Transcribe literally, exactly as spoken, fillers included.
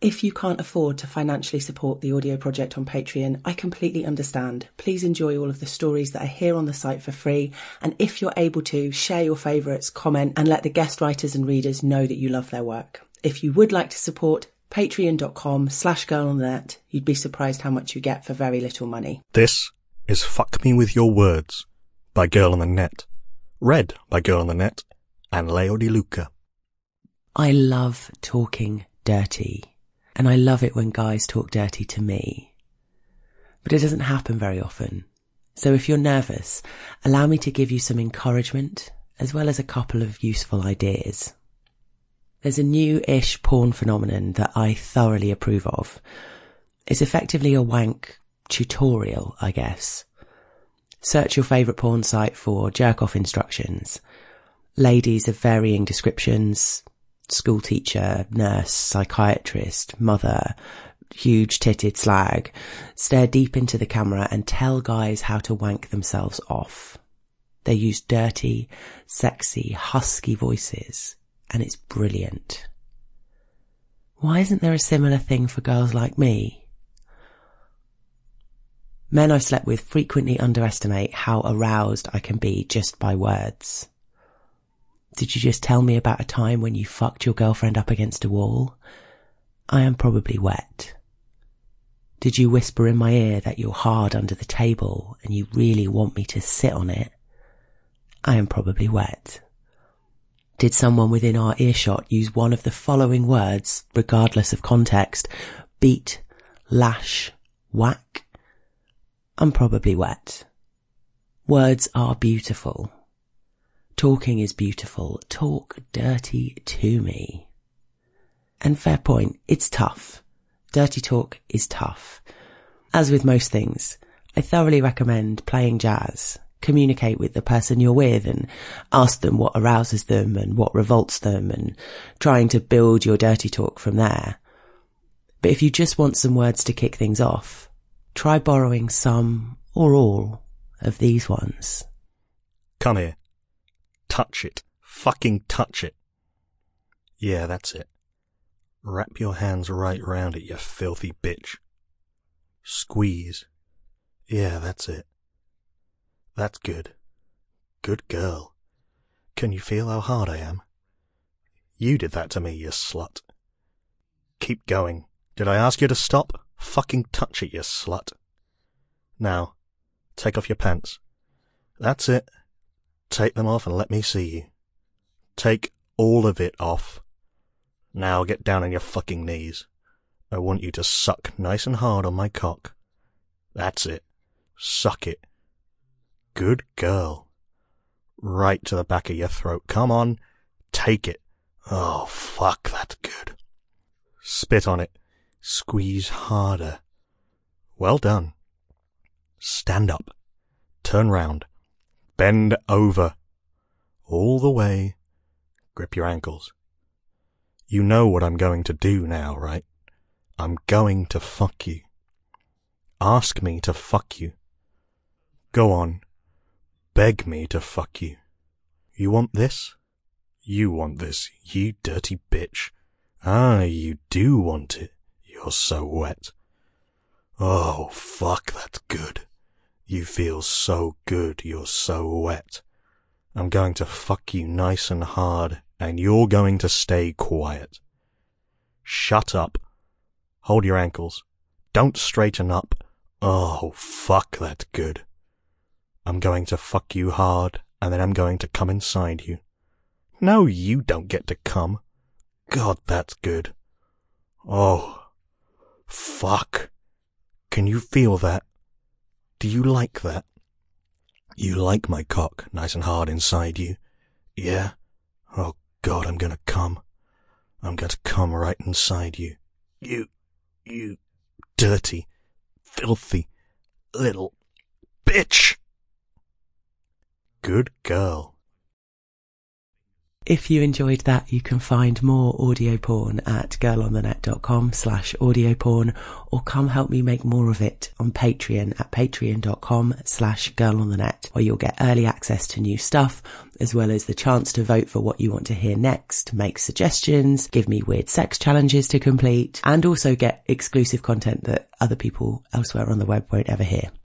If you can't afford to financially support the audio project on Patreon, I completely understand. Please enjoy all of the stories that are here on the site for free. And if you're able to, share your favourites, comment, and let the guest writers and readers know that you love their work. If you would like to support, patreon.com slash girl on the net. You'd be surprised how much you get for very little money. This is Fuck Me With Your Words by Girl on the Net. Read by Girl on the Net and Leo Di Luca. I love talking dirty. And I love it when guys talk dirty to me. But it doesn't happen very often. So if you're nervous, allow me to give you some encouragement, as well as a couple of useful ideas. There's a new-ish porn phenomenon that I thoroughly approve of. It's effectively a wank tutorial, I guess. Search your favourite porn site for jerk-off instructions. Ladies of varying descriptions, school teacher, nurse, psychiatrist, mother, huge-titted slag, stare deep into the camera and tell guys how to wank themselves off. They use dirty, sexy, husky voices, and it's brilliant. Why isn't there a similar thing for girls like me? Men I've slept with frequently underestimate how aroused I can be just by words. Did you just tell me about a time when you fucked your girlfriend up against a wall? I am probably wet. Did you whisper in my ear that you're hard under the table and you really want me to sit on it? I am probably wet. Did someone within our earshot use one of the following words, regardless of context? Beat, lash, whack? I'm probably wet. Words are beautiful. Talking is beautiful. Talk dirty to me. And fair point, it's tough. Dirty talk is tough. As with most things, I thoroughly recommend playing jazz. Communicate with the person you're with and ask them what arouses them and what revolts them and trying to build your dirty talk from there. But if you just want some words to kick things off, try borrowing some or all of these ones. Come here. Touch it. Fucking touch it. Yeah, that's it. Wrap your hands right round it, you filthy bitch. Squeeze. Yeah, that's it. That's good. Good girl. Can you feel how hard I am? You did that to me, you slut. Keep going. Did I ask you to stop? Fucking touch it, you slut. Now, take off your pants. That's it. Take them off and let me see you. Take all of it off. Now get down on your fucking knees. I want you to suck nice and hard on my cock. That's it. Suck it. Good girl. Right to the back of your throat. Come on. Take it. Oh, fuck, that's good. Spit on it. Squeeze harder. Well done. Stand up. Turn round. Bend over. All the way. Grip your ankles. You know what I'm going to do now, right? I'm going to fuck you. Ask me to fuck you. Go on. Beg me to fuck you. You want this? You want this, you dirty bitch. Ah, you do want it. You're so wet. Oh, fuck, that's good. You feel so good, you're so wet. I'm going to fuck you nice and hard, and you're going to stay quiet. Shut up. Hold your ankles. Don't straighten up. Oh, fuck, that's good. I'm going to fuck you hard, and then I'm going to come inside you. No, you don't get to come. God, that's good. Oh, fuck. Can you feel that? Do you like that? You like my cock nice and hard inside you? Yeah? Oh God, I'm gonna come. I'm going to come right inside you. You, you dirty, filthy, little bitch! Good girl. If you enjoyed that, you can find more audio porn at girlonthenet.com slash audio porn, or come help me make more of it on Patreon at patreon.com slash girlonthenet, where you'll get early access to new stuff, as well as the chance to vote for what you want to hear next, make suggestions, give me weird sex challenges to complete, and also get exclusive content that other people elsewhere on the web won't ever hear.